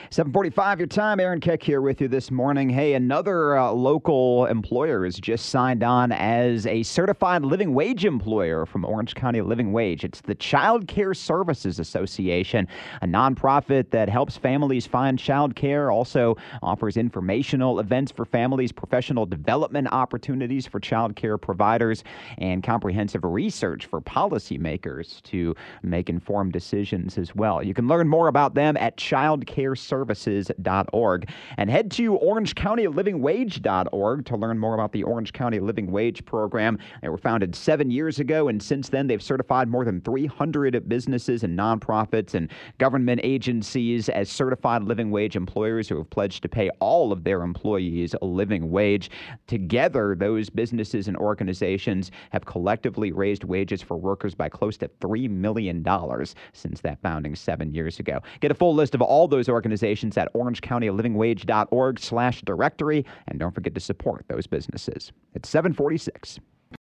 7:45 your time. Aaron Keck here with you this morning. Hey, another local employer has just signed on as a certified living wage employer from Orange County Living Wage. It's the Child Care Services Association, a nonprofit that helps families find child care, also offers informational events for families, professional development opportunities for child care providers, and comprehensive research for policymakers to make informed decisions as well. You can learn more about them at childcareservices.org and head to orangecountylivingwage.org to learn more about the Orange County Living Wage program. They were founded 7 years ago, and since then they've certified more than 300 businesses and nonprofits and government agencies as certified living wage employers who have pledged to pay all of their employees a living wage. Together, those businesses and organizations have collectively raised wages for workers by close to $3 million since that founding 7 years ago. Get a full list of all those organizations at orangecountylivingwage.org/directory, and don't forget to support those businesses. It's 7:46.